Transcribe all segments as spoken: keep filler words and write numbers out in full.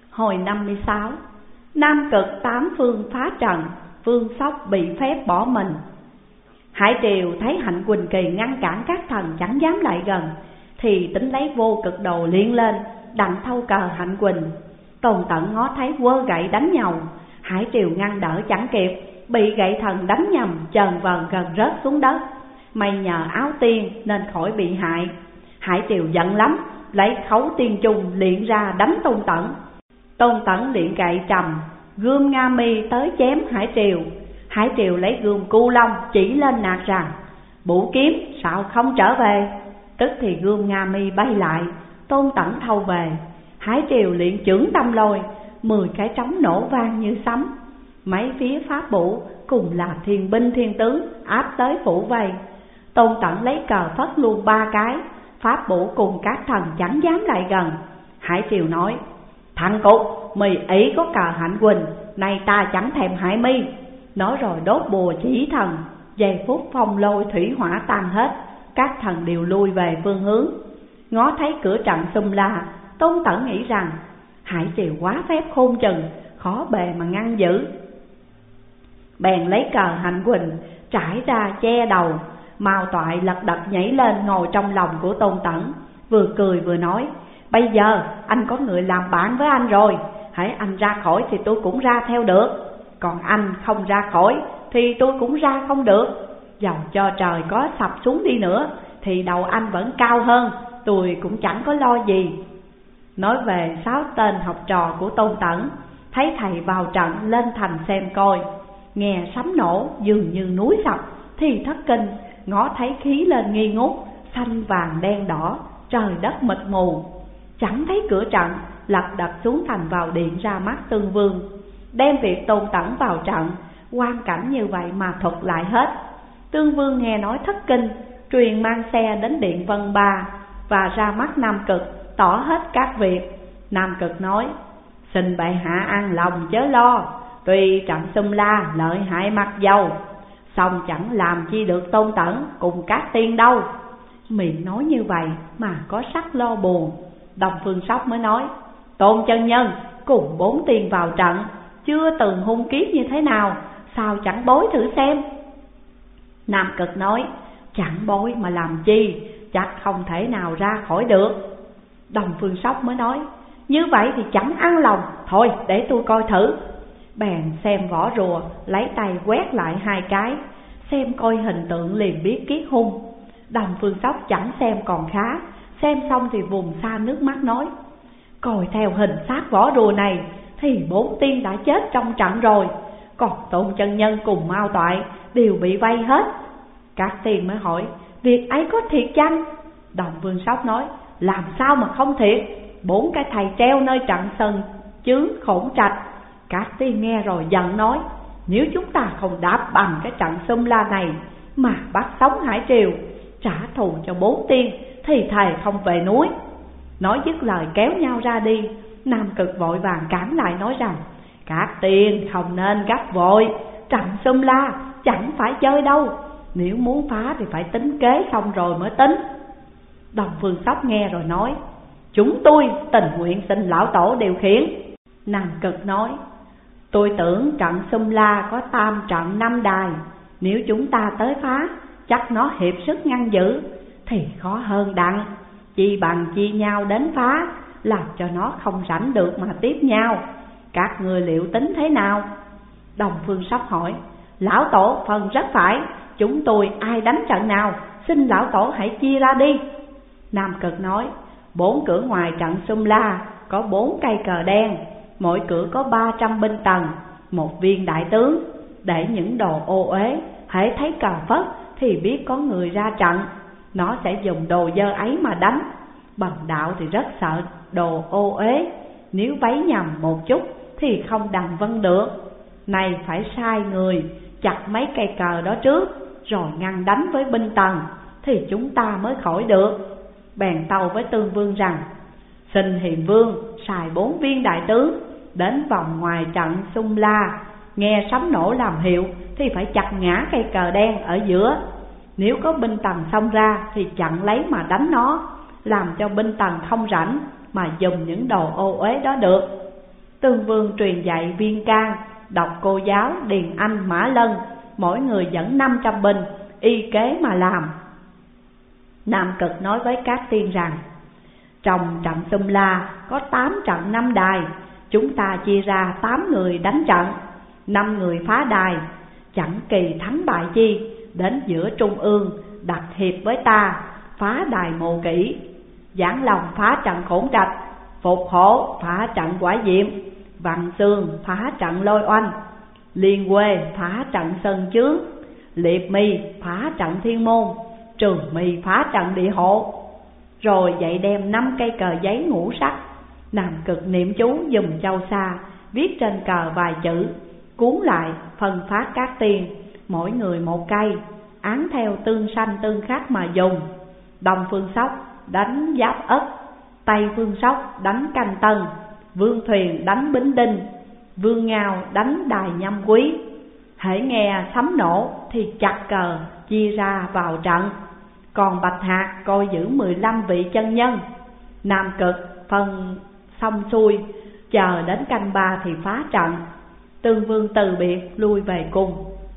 Hồi năm mươi sáu, Nam Cực tám phương phá trận, Vương Sóc bị phép bỏ mình. Hải Triều thấy Hạnh Quỳnh Kỳ ngăn cản các thần chẳng dám lại gần, thì tính lấy vô cực đồ liên lên, đặng thâu cờ Hạnh Quỳnh. Tôn Tẩn ngó thấy quơ gậy đánh nhau, Hải Triều ngăn đỡ chẳng kịp, bị gậy thần đánh nhầm, chờn vờn gần rớt xuống đất. May nhờ áo tiên nên khỏi bị hại. Hải Triều giận lắm, lấy khấu tiên trung luyện ra đánh Tôn Tẩn. Tôn Tẩn luyện gậy trầm, gươm Nga Mi tới chém Hải Triều. Hải Triều lấy gươm Cu Long chỉ lên nạt rằng: Bủ kiếm sao không trở về? Tức thì gươm Nga Mi bay lại, Tôn Tẩn thâu về. Hải Triều luyện chưởng Tâm Lôi, mười cái trống nổ vang như sấm. Mấy phía pháp bủ cùng là thiên binh thiên tướng áp tới phủ vây. Tôn Tẩn lấy cờ phất luôn ba cái, pháp bủ cùng các thần chẳng dám lại gần. Hải Triều nói: Thằng Cục, mì ý có cờ Hạnh Quỳnh, nay ta chẳng thèm hại mi. Nói rồi đốt bùa chỉ thần, giây phút phong lôi thủy hỏa tan hết, các thần đều lui về phương hướng. Ngó thấy cửa trận xum la, Tôn Tẩn nghĩ rằng Hải Triều quá phép khôn chừng, khó bề mà ngăn giữ. Bèn lấy cờ Hạnh Quỳnh trải ra che đầu. Mao Toại lật đật nhảy lên ngồi trong lòng của Tôn Tẩn, vừa cười vừa nói: Bây giờ anh có người làm bạn với anh rồi, hãy anh ra khỏi thì tôi cũng ra theo được, còn anh không ra khỏi thì tôi cũng ra không được. Dầu cho trời có sập xuống đi nữa thì đầu anh vẫn cao hơn, tôi cũng chẳng có lo gì. Nói về sáu tên học trò của Tôn Tẩn, thấy thầy vào trận lên thành xem coi. Nghe sấm nổ dường như núi sập thì thất kinh, ngó thấy khí lên nghi ngút, xanh vàng đen đỏ, trời đất mịt mù. Chẳng thấy cửa trận, lật đật xuống thành vào điện ra mắt Tương Vương, đem việc Tôn Tẩn vào trận, quan cảnh như vậy mà thuật lại hết. Tương Vương nghe nói thất kinh, truyền mang xe đến điện Vân Ba và ra mắt Nam Cực, tỏ hết các việc. Nam Cực nói: Xin bệ hạ an lòng chớ lo, tuy trận xum la lợi hại mặc dầu, song chẳng làm chi được Tôn Tẩn cùng các tiên đâu. Miệng nói như vậy mà có sắc lo buồn. Đông Phương Sóc mới nói: Tôn chân nhân cùng bốn tiên vào trận, chưa từng hung kiếp như thế nào, sao chẳng bối thử xem? Nam Cực nói: Chẳng bối mà làm chi, chắc không thể nào ra khỏi được. Đông Phương Sóc mới nói: Như vậy thì chẳng ăn lòng, thôi để tôi coi thử. Bèn xem vỏ rùa, lấy tay quét lại hai cái, xem coi hình tượng liền biết kiết hung. Đông Phương Sóc chẳng xem còn khá, xem xong thì vùng xa nước mắt nói: Coi theo hình xác vỏ rùa này thì bốn tiên đã chết trong trận rồi, còn Tôn chân nhân cùng Mao Toại đều bị vây hết. Các tiên mới hỏi: Việc ấy có thiệt chăng? Đông Phương Sóc nói: Làm sao mà không thiệt, bốn cái thầy treo nơi trận sân chướng Khổng Trạch. Các tiên nghe rồi giận nói: Nếu chúng ta không đáp bằng cái trận xum la này mà bắt sống Hải Triều, trả thù cho bốn tiên thì thầy không về núi. Nói dứt lời kéo nhau ra đi. Nam Cực vội vàng cản lại nói rằng: Các tiên không nên gấp vội, trận xum la chẳng phải chơi đâu, nếu muốn phá thì phải tính kế xong rồi mới tính. Đông Phương Sóc nghe rồi nói: Chúng tôi tình nguyện xin lão tổ điều khiển. Nam Cực nói: Tôi tưởng trận xum la có tam trận năm đài, nếu chúng ta tới phá, chắc nó hiệp sức ngăn giữ thì khó hơn đặng, chi bằng chia nhau đến phá, làm cho nó không rảnh được mà tiếp nhau. Các người liệu tính thế nào? Đông Phương Sóc hỏi: Lão tổ phần rất phải, chúng tôi ai đánh trận nào, xin lão tổ hãy chia ra đi. Nam Cực nói: Bốn cửa ngoài trận xum la có bốn cây cờ đen, mỗi cửa có ba trăm binh tần, một viên đại tướng, để những đồ ô uế hễ thấy cờ phất thì biết có người ra trận, nó sẽ dùng đồ dơ ấy mà đánh. Bần đạo thì rất sợ đồ ô uế, nếu vấy nhầm một chút thì không đằng vân được. Này phải sai người chặt mấy cây cờ đó trước, rồi ngăn đánh với binh tần thì chúng ta mới khỏi được. Bèn tâu với Tương Vương rằng: Xin hiền vương xài bốn viên đại tướng đến vòng ngoài trận xum la, nghe sấm nổ làm hiệu thì phải chặt ngã cây cờ đen ở giữa. Nếu có binh tần xông ra thì chặn lấy mà đánh nó, làm cho binh tần không rảnh mà dùng những đồ ô uế đó được. Tương Vương truyền dạy Viên Can, độc cô giáo, Điền Anh, Mã Lân, mỗi người dẫn năm trăm binh, y kế mà làm. Nam Cực nói với các tiên rằng: trong trận Xum La có tám trận năm đài, chúng ta chia ra tám người đánh trận, năm người phá đài, chẳng kỳ thắng bại chi, đến giữa trung ương đặt hiệp với ta, phá đài Mộ Kỷ, Giảng Lòng phá trận Khổn Trạch, Phục Hổ phá trận Quả Diệm, Văn Xương phá trận Lôi Oanh, Liên Quê phá trận Sơn Chướng, Liệp My phá trận Thiên Môn, Trường My phá trận Địa Hộ. Rồi dạy đem năm cây cờ giấy ngũ sắc. Nam Cực niệm chú dùng châu sa, viết trên cờ vài chữ, cuốn lại phân phát các tiên, mỗi người một cây, án theo tương sanh tương khắc mà dùng. Đông Phương Sóc đánh Giáp Ất, Tây Phương Sóc đánh Canh Tân, Vương Thuyền đánh Bính Đinh, Vương Ngao đánh Đài Nhâm Quý. Hễ nghe sấm nổ thì chặt cờ chia ra vào trận. Còn Bạch Hạc coi giữ mười lăm vị chân nhân. Nam Cực phân xong xuôi, chờ đến canh ba thì phá trận. Tương Vương từ biệt lui về cung.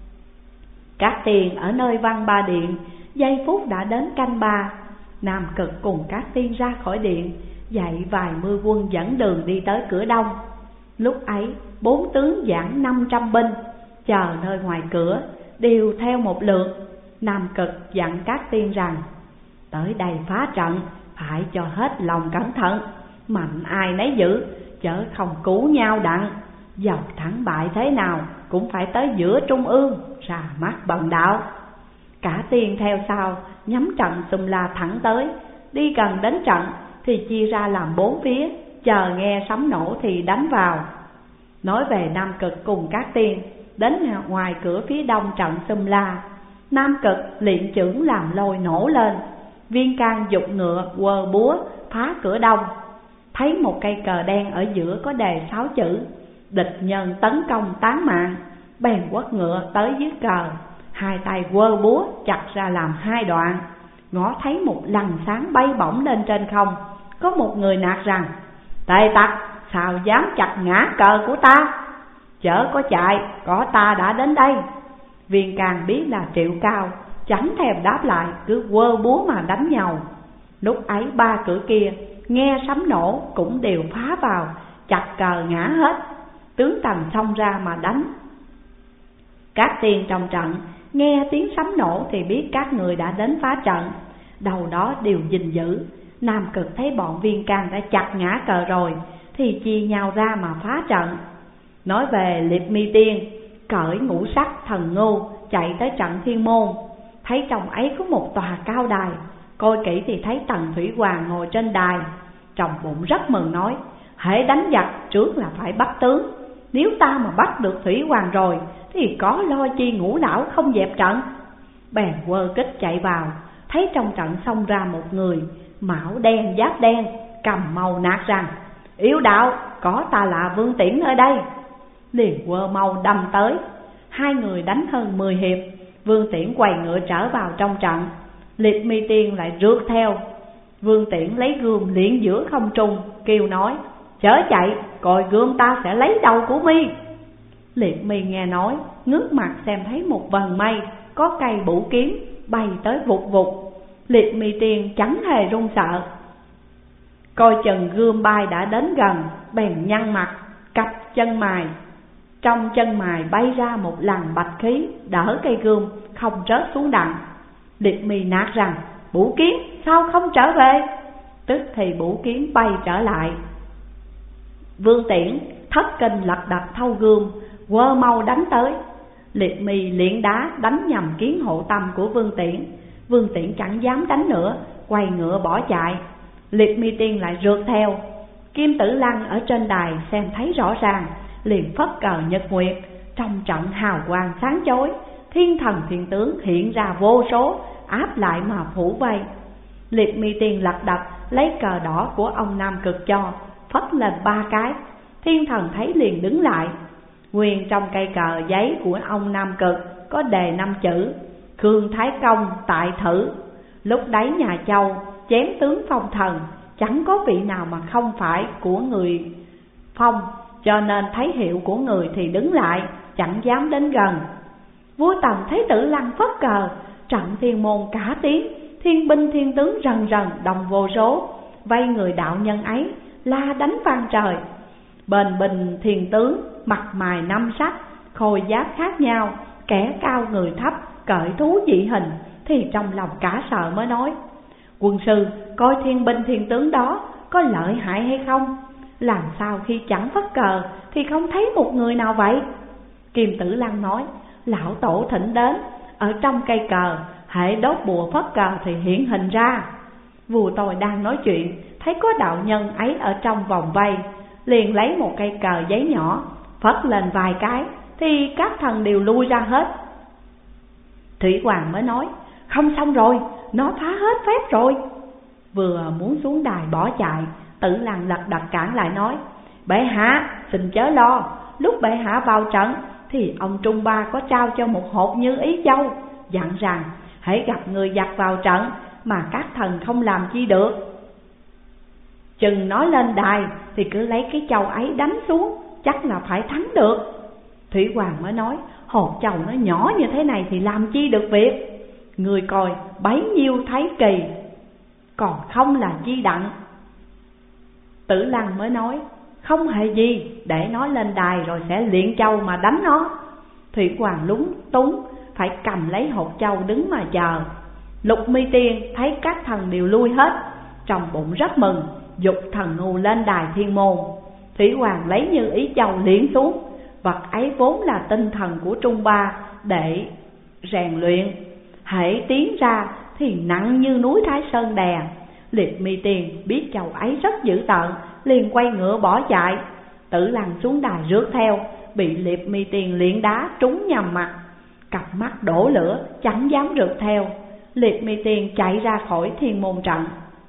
Các tiên ở nơi Văn Ba Điện giây phút đã đến canh ba. Nam Cực cùng các tiên ra khỏi điện, dạy vài mươi quân dẫn đường đi tới cửa đông. Lúc ấy bốn tướng giảng năm trăm binh, chờ nơi ngoài cửa, đều theo một lượt. Nam Cực dặn các tiên rằng: tới đây phá trận phải cho hết lòng cẩn thận, mạnh ai nấy giữ, chớ không cứu nhau đặng. Dầu thắng bại thế nào cũng phải tới giữa trung ương, ra mắt bần đạo. Cả tiên theo sau nhắm trận Xum La thẳng tới. Đi gần đến trận thì chia ra làm bốn phía, chờ nghe sấm nổ thì đánh vào. Nói về Nam Cực cùng các tiên, đến ngoài cửa phía đông trận Xum La, Nam Cực luyện chưởng làm lôi nổ lên. Viên Can giục ngựa quơ búa phá cửa đông. Thấy một cây cờ đen ở giữa có đề sáu chữ: địch nhân tấn công tán mạng, bèn quất ngựa tới dưới cờ, hai tay quơ búa chặt ra làm hai đoạn. Ngó thấy một lằn sáng bay bổng lên trên không, có một người nạt rằng: tệ tặc, sao dám chặt ngã cờ của ta? Chớ có chạy, có ta đã đến đây. Viên Can biết là Triệu Cao, chẳng thèm đáp lại, cứ quơ búa mà đánh nhau. Lúc ấy ba cửa kia nghe sấm nổ cũng đều phá vào, chặt cờ ngã hết. Tướng Tần xông ra mà đánh. Các tiên trong trận nghe tiếng sấm nổ thì biết các người đã đến phá trận, đầu đó đều gìn giữ. Nam Cực thấy bọn Viên Can đã chặt ngã cờ rồi thì chia nhau ra mà phá trận. Nói về Liệp Mi Tiên, cởi ngũ sắc thần ngưu chạy tới trận Thiên Môn, thấy trong ấy có một tòa cao đài. Coi kỹ thì thấy Tần Thủy Hoàng ngồi trên đài, trong bụng rất mừng nói: hễ đánh giặc trước là phải bắt tướng, nếu ta mà bắt được Thủy Hoàng rồi thì có lo chi ngũ lão không dẹp trận. Bèn quơ kích chạy vào, thấy trong trận xông ra một người, mão đen giáp đen, cầm mâu nạt rằng: yếu đạo, có ta là Vương Tiễn ở đây. Liền quơ mâu đâm tới, hai người đánh hơn mười hiệp. Vương Tiễn quay ngựa trở vào trong trận, Liệp Mi Tiên lại rượt theo. Vương Tiễn lấy gươm liễn giữa không trung, kêu nói: chớ chạy, coi gươm ta sẽ lấy đầu của mi. Liệp Mi nghe nói, ngước mặt xem thấy một vần mây có cây bủ kiếm bay tới vụt vụt. Liệp Mi Tiên chẳng hề run sợ, coi chừng gươm bay đã đến gần, bèn nhăn mặt cặp chân mài. Trong chân mài bay ra một làn bạch khí, đỡ cây gươm không rớt xuống đặng. Liệp Mi nạt rằng: bủ kiếm sao không trở về? Tức thì bủ kiếm bay trở lại. Vương Tiễn thất kinh lật đật thâu gươm, quơ mâu đánh tới. Liệp Mi liễn đá đánh nhằm kiến hộ tâm của Vương Tiễn. Vương Tiễn chẳng dám đánh nữa, quay ngựa bỏ chạy. Liệp Mi Tiên lại rượt theo. Kim Tử Lăng ở trên đài xem thấy rõ ràng, liền phất cờ nhật nguyệt, trong trận hào quang sáng chói. Thiên thần thiên tướng hiện ra vô số, áp lại mà phủ vây. Liệp Mi Tiên lật đật lấy cờ đỏ của ông Nam Cực cho, phất lên ba cái. Thiên thần thấy liền đứng lại. Nguyên trong cây cờ giấy của ông Nam Cực có đề năm chữ: Khương Thái Công tại thử. Lúc đấy nhà Châu chém tướng Phong thần, chẳng có vị nào mà không phải của người Phong. cho nên thấy hiệu của người thì đứng lại, chẳng dám đến gần. Vua Tần thấy Tử Lăng phất cờ, trận thiên môn cả tiếng, thiên binh thiên tướng rần rần đồng vô số, vây người đạo nhân ấy, la đánh vang trời. Bền bình thiên tướng, mặt mày năm sắc, khôi giáp khác nhau, kẻ cao người thấp, cởi thú dị hình, thì trong lòng cả sợ mới nói: quân sư, coi thiên binh thiên tướng đó có lợi hại hay không? Làm sao khi chẳng phất cờ thì không thấy một người nào vậy? Kim Tử Lăng nói: lão tổ thỉnh đến, ở trong cây cờ, hễ đốt bùa phất cờ thì hiện hình ra. Vua tôi đang nói chuyện, thấy có đạo nhân ấy ở trong vòng vây, liền lấy một cây cờ giấy nhỏ, phất lên vài cái, thì các thần đều lui ra hết. Thủy Hoàng mới nói: không xong rồi, nó phá hết phép rồi. Vừa muốn xuống đài bỏ chạy, Tử Lăng lật đật cản lại nói: bệ hạ xin chớ lo, lúc bệ hạ vào trận thì ông Trung Ba có trao cho một hộp Như Ý Châu, dặn rằng hãy gặp người giặc vào trận mà các thần không làm chi được. Chừng nói lên đài thì cứ lấy cái châu ấy đánh xuống, chắc là phải thắng được. Thủy Hoàng mới nói: hộp châu nó nhỏ như thế này thì làm chi được việc? Người coi bấy nhiêu thấy kỳ, còn không là chi đặng. Tử Lăng mới nói: không hề gì, để nó lên đài rồi sẽ luyện châu mà đánh nó. Thủy Hoàng lúng túng, phải cầm lấy hộp châu đứng mà chờ. Lục Mi Tiên thấy các thần đều lui hết, trong bụng rất mừng, dục thần ngu lên đài thiên môn. Thủy Hoàng lấy Như Ý Châu liễn xuống, vật ấy vốn là tinh thần của Trung Ba để rèn luyện, hễ tiến ra thì nặng như núi Thái Sơn đè. Liệt Mi Tiên biết châu ấy rất dữ tợn, liền quay ngựa bỏ chạy. Tử Lăng xuống đài rước theo, bị Liệt Mi Tiên liễn đá trúng nhằm mặt, cặp mắt đổ lửa, chẳng dám rượt theo. Liệt Mi Tiên chạy ra khỏi thiên môn trận.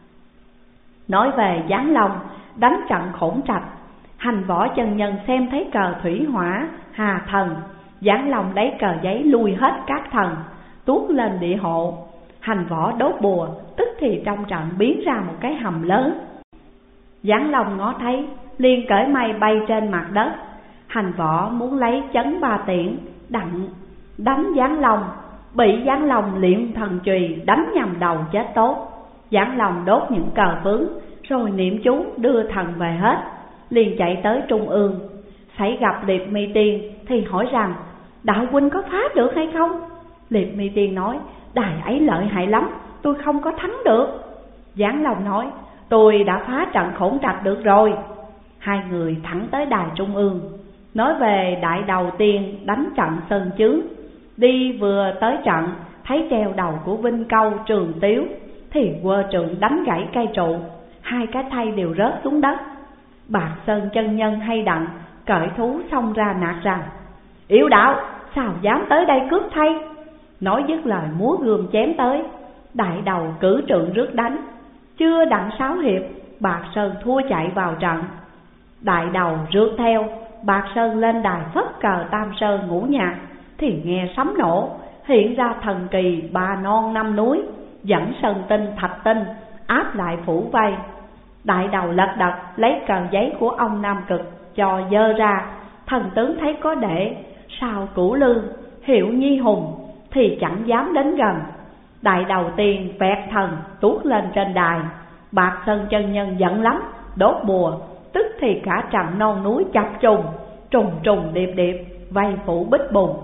Nói về Giáng Long đánh trận Khổng Trạch, Hành Võ chân nhân xem thấy cờ thủy hỏa hà thần, Giáng Long lấy cờ giấy lui hết các thần, tuốt lên địa hộ. Hành Võ đốt bùa, tức thì trong trận biến ra một cái hầm lớn. Giáng Long ngó thấy, liền cởi mây bay trên mặt đất. Hành Võ muốn lấy chấn ba tiễn đặng đánh Giáng Long, bị Giáng Long luyện thần chùy đánh nhằm đầu chết tốt. Giáng Long đốt những cờ vướng, rồi niệm chú đưa thần về hết, liền chạy tới Trung ương. Xảy gặp Liệt Mi Tiên thì hỏi rằng: đạo huynh có phá được hay không? Liệt Mi Tiên nói: đài ấy lợi hại lắm, tôi không có thắng được. Giáng Long nói: tôi đã phá trận Khổng Trạch được rồi. Hai người thẳng tới đài Trung ương. Nói về đại đầu tiên đánh trận Sơn Chướng, đi vừa tới trận, thấy treo đầu của Vinh Câu Trường Tiếu, thì quơ trượng đánh gãy cây trụ, hai cái thây đều rớt xuống đất. Bạc Sơn chân nhân hay đặng cởi thú xông ra nạt rằng: yếu đạo, sao dám tới đây cướp thây? Nói dứt lời múa gươm chém tới. Đại đầu cử trượng rước đánh, chưa đặng sáu hiệp, Bạc Sơn thua chạy vào trận. Đại đầu rước theo, Bạc Sơn lên đài phất cờ Tam Sơn ngũ nhạc, thì nghe sấm nổ, hiện ra thần kỳ ba non năm núi, dẫn sơn tinh thạch tinh áp lại phủ vây. Đại đầu lật đật lấy cờ giấy của ông Nam Cực cho dơ ra, thần tướng thấy có để sao Cửu Lương, Hiệu Nhi Hùng thì chẳng dám đến gần. Đại đầu tiên vẹt thần tuốt lên trên đài. Bạc Sơn chân nhân giận lắm, đốt bùa, tức thì cả trận non núi chập trùng, trùng trùng điệp điệp vây phủ bích bùng.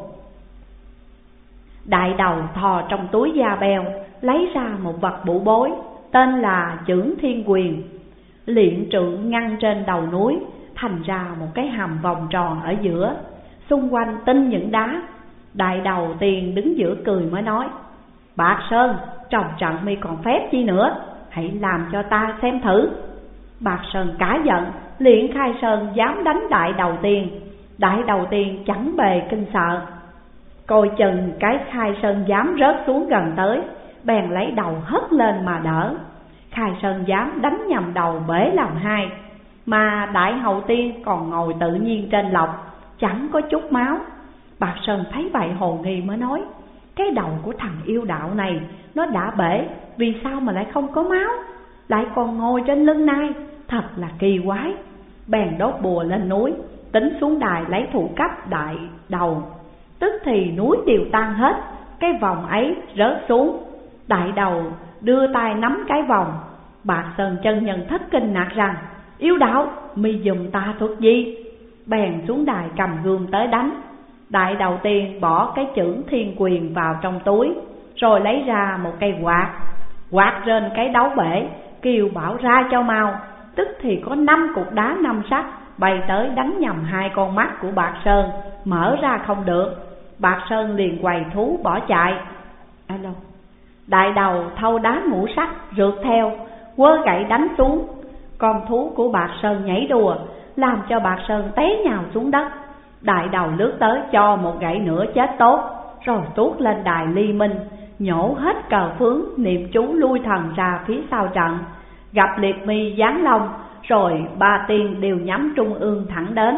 Đại đầu thò trong túi da beo, lấy ra một vật bụ bối, tên là Chưởng Thiên Quyền. Liện trượng ngăn trên đầu núi, thành ra một cái hầm vòng tròn ở giữa, xung quanh tinh những đá. Đại đầu tiên đứng giữa cười mới nói: Bạc Sơn, trong trận mi còn phép chi nữa, hãy làm cho ta xem thử. Bạc Sơn cả giận, liền khai sơn dám đánh đại đầu tiên. Đại đầu tiên chẳng bề kinh sợ, coi chừng cái khai sơn dám rớt xuống gần tới, bèn lấy đầu hất lên mà đỡ. Khai sơn dám đánh nhầm đầu bể làm hai, mà đại hậu tiên còn ngồi tự nhiên trên lọc, chẳng có chút máu. Bạc Sơn thấy vậy hồ nghi mới nói: cái đầu của thằng yêu đạo này nó đã bể, vì sao mà lại không có máu, lại còn ngồi trên lưng nai, thật là kỳ quái. Bèn đốt bùa lên núi, tính xuống đài lấy thủ cấp đại đầu. Tức thì núi đều tan hết, cái vòng ấy rớt xuống. Đại đầu đưa tay nắm cái vòng. Bạc Sơn chân nhân thất kinh ngạc rằng: Yêu đạo, mi dùng tà thuật gì? Bèn xuống đài cầm gươm tới đánh. Đại đầu tiên bỏ cái chưởng thiên quyền vào trong túi, rồi lấy ra một cây quạt, quạt trên cái đấu bể, kêu bảo ra cho mau. Tức thì có năm cục đá năm sắc bay tới đánh nhầm hai con mắt của Bạc Sơn, mở ra không được. Bạc Sơn liền quầy thú bỏ chạy. Alo. Đại đầu thâu đá ngũ sắc rượt theo, quơ gậy đánh xuống. Con thú của Bạc Sơn nhảy đùa, làm cho Bạc Sơn té nhào xuống đất. Đại đầu lướt tới cho một gậy nữa chết tốt, rồi tuốt lên đài ly minh, nhổ hết cờ phướng, niệm chú lui thần ra phía sau trận. Gặp Liệt Mi giáng long, rồi ba tiên đều nhắm trung ương thẳng đến.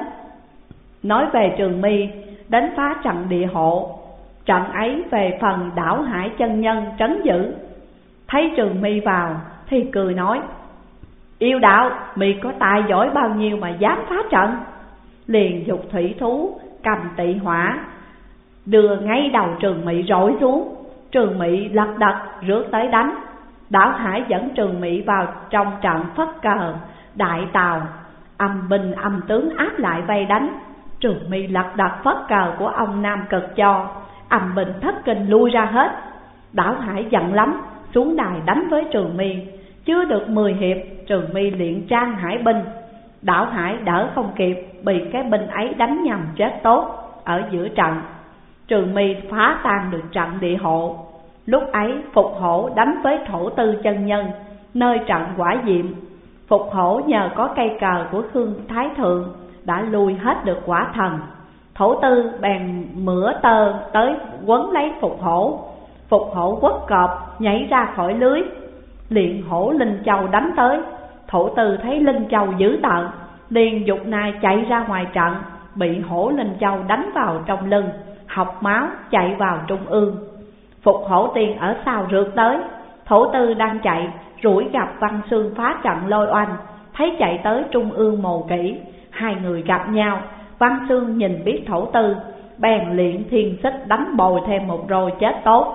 Nói về Trường Mi đến phá trận địa hộ, trận ấy về phần Đảo Hải chân nhân trấn giữ. Thấy Trường Mi vào thì cười nói: Yêu đạo, mi có tài giỏi bao nhiêu mà dám phá trận? Liền dục thủy thú cầm tị hỏa đưa ngay đầu Trường Mị rọi xuống. Trường Mị lật đật rước tới đánh. Đảo Hải dẫn Trường Mị vào trong trận phất cờ đại tàu, âm binh âm tướng áp lại vây đánh. Trường Mi lật đật phất cờ của ông Nam Cực cho, âm binh thất kinh lui ra hết. Đảo Hải giận lắm, xuống đài đánh với Trường Mi. Chưa được mười hiệp, Trường Mi liền trang hải binh. Đảo Hải đỡ không kịp, bị cái binh ấy đánh nhầm chết tốt ở giữa trận. Trường Mi phá tan được trận địa hộ. Lúc ấy Phục Hổ đánh với Thổ Tư chân nhân nơi trận Quả Diệm. Phục Hổ nhờ có cây cờ của Khương Thái Thượng đã lui hết được quả thần. Thổ Tư bèn mửa tơ tới quấn lấy Phục Hổ. Phục Hổ quất cọp nhảy ra khỏi lưới, liền hổ Linh Châu đánh tới. Thổ Tư thấy Linh Châu dữ tợn, liền dục nai chạy ra ngoài trận, bị hổ Linh Châu đánh vào trong lưng, học máu chạy vào trung ương. Phục Hổ tiên ở sau rượt tới. Thổ Tư đang chạy, rủi gặp Văn Xương phá trận lôi oanh, thấy chạy tới trung ương Mồ Kỷ. Hai người gặp nhau, Văn Xương nhìn biết Thổ Tư, bèn luyện thiên xích đánh bồi thêm một roi chết tốt.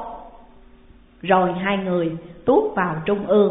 Rồi hai người tuốt vào trung ương.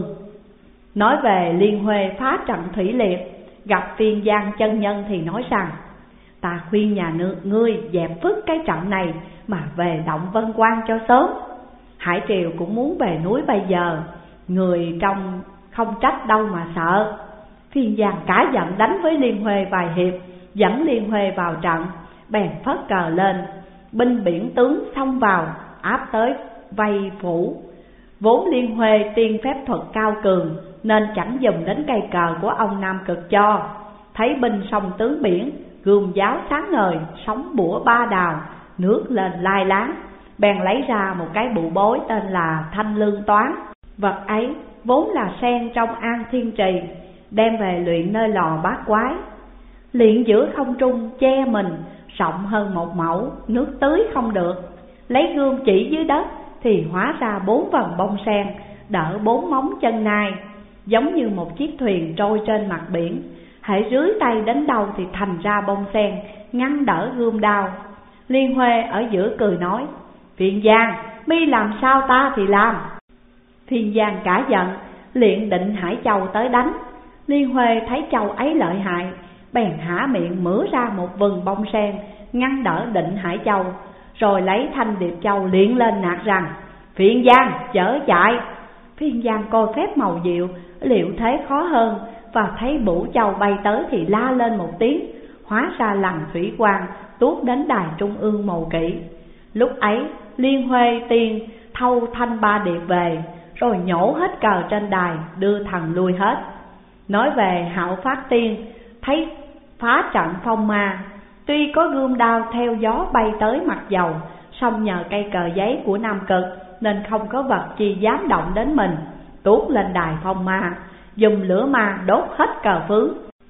Nói về Liên Huê phá trận thủy liệt, gặp Phiên Giang chân nhân thì nói rằng: Ta khuyên nhà nước ngươi dẹp phức cái trận này mà về động Vân Quan cho sớm. Hải Triều cũng muốn về núi bây giờ, người trong không trách đâu mà sợ. Phiên Giang cả giận đánh với Liên Huê vài hiệp, dẫn Liên Huê vào trận, bèn phất cờ lên. Binh biển tướng xông vào, áp tới vây phủ. Vốn Liên Huê tiên phép thuật cao cường, nên chẳng dùng đến cây cờ của ông Nam Cực cho. Thấy binh sông tướng biển, gươm giáo sáng ngời, sóng bủa ba đào, nước lên lai láng, bèn lấy ra một cái bụ bối tên là Thanh Lương Toán. Vật ấy vốn là sen trong An Thiên Trì, đem về luyện nơi lò bát quái. Luyện giữa không trung che mình, rộng hơn một mẫu, nước tưới không được. Lấy gươm chỉ dưới đất thì hóa ra bốn vầng bông sen, đỡ bốn móng chân nai, giống như một chiếc thuyền trôi trên mặt biển. Hễ rưới tay đến đâu thì thành ra bông sen, ngăn đỡ gươm đao. Liên Huê ở giữa cười nói: Phiên Giang, mi làm sao ta thì làm. Phiên Giang cả giận, liền định Hải Châu tới đánh. Liên Huê thấy Châu ấy lợi hại, bèn há miệng mửa ra một vừng bông sen, ngăn đỡ Định Hải Châu. Rồi lấy Thanh Điệp Châu liệng lên nạt rằng: Phiên Giang chở chạy. Phiên Giang coi phép màu diệu, liệu thế khó hơn, và thấy Bửu Châu bay tới thì la lên một tiếng, hóa ra lằn thủy quang tuốt đến đài trung ương Mồ Kỷ. Lúc ấy Liên Huê tiên thâu Thanh Ba Điệp về, rồi nhổ hết cờ trên đài, đưa thần lui hết. Nói về Hạo Phát tiên, thấy phá trận phong ma, tuy có gươm đao theo gió bay tới mặt dầu, song nhờ cây cờ giấy của Nam Cực nên không có vật chi dám động đến mình. Tuốt lên đài phong ma, dùng lửa ma đốt hết cờ phướng.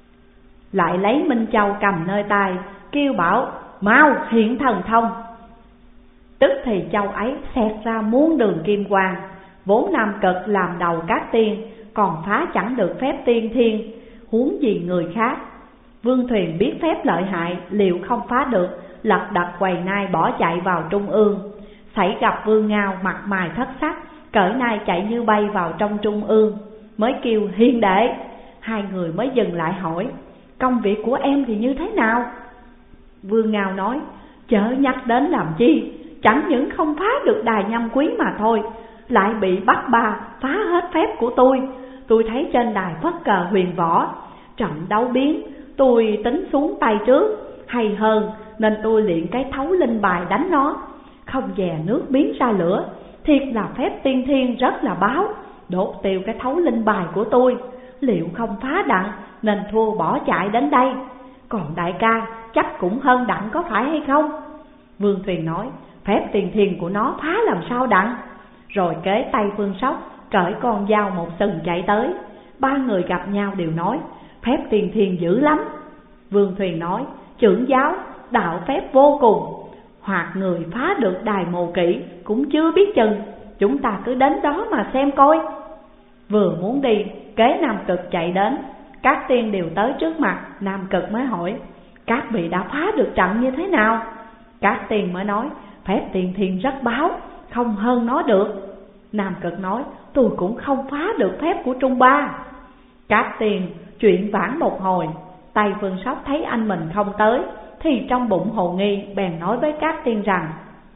Lại lấy Minh Châu cầm nơi tay, kêu bảo: Mau hiện thần thông. Tức thì châu ấy xẹt ra muôn đường kim quang. Vốn Nam Cực làm đầu các tiên, còn phá chẳng được phép tiên thiên, huống gì người khác. Vương Thuyền biết phép lợi hại, liệu không phá được, lật đật quầy nai bỏ chạy vào trung ương. Xảy gặp Vương Ngao mặt mày thất sắc, cởi nai chạy như bay vào trong trung ương, mới kêu hiền đệ. Hai người mới dừng lại hỏi, công việc của em thì như thế nào? Vương Ngao nói, chớ nhắc đến làm chi, chẳng những không phá được đài nhâm quý mà thôi, lại bị bắt bà phá hết phép của tôi. Tôi thấy trên đài phất cờ huyền võ, trận đấu biến, tôi tính xuống tay trước, hay hơn nên tôi luyện cái thấu linh bài đánh nó, không dè nước biến ra lửa. Thiệt là phép tiên thiên rất là báo, đốt tiêu cái thấu linh bài của tôi, liệu không phá đặng nên thua bỏ chạy đến đây. Còn đại ca chắc cũng hơn đặng có phải hay không? Vương Thuyền nói, phép tiên thiên của nó phá làm sao đặng? Rồi kế tay Phương Sóc cởi con dao một sừng chạy tới. Ba người gặp nhau đều nói, phép tiên thiên dữ lắm. Vương Thuyền nói, trưởng giáo đạo phép vô cùng, hoặc người phá được đài mồ kỵ cũng chưa biết chừng, chúng ta cứ đến đó mà xem coi. Vừa muốn đi, kế Nam Cực chạy đến. Các tiên đều tới trước mặt, Nam Cực mới hỏi, các vị đã phá được trận như thế nào? Các tiên mới nói, phép tiên thiên rất báo, không hơn nó được. Nam Cực nói, tôi cũng không phá được phép của Trung Ba. Các tiên chuyện vãn một hồi, tay Phương Sóc thấy anh mình không tới, thì trong bụng hồ nghi, bèn nói với các tiên rằng,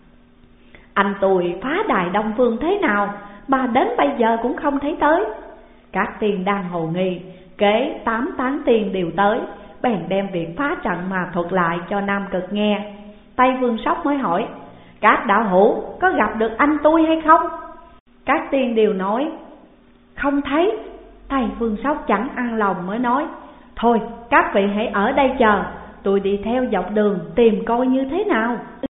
anh tôi phá đài Đông Phương thế nào mà đến bây giờ cũng không thấy tới. Các tiên đang hồ nghi, kế tám tán tiên đều tới, bèn đem việc phá trận mà thuật lại cho Nam Cực nghe. Tay Vương Sóc mới hỏi, các đạo hữu có gặp được anh tôi hay không? Các tiên đều nói, không thấy. Tay Vương Sóc chẳng ăn lòng mới nói, thôi các vị hãy ở đây chờ, tôi đi theo dọc đường tìm coi như thế nào.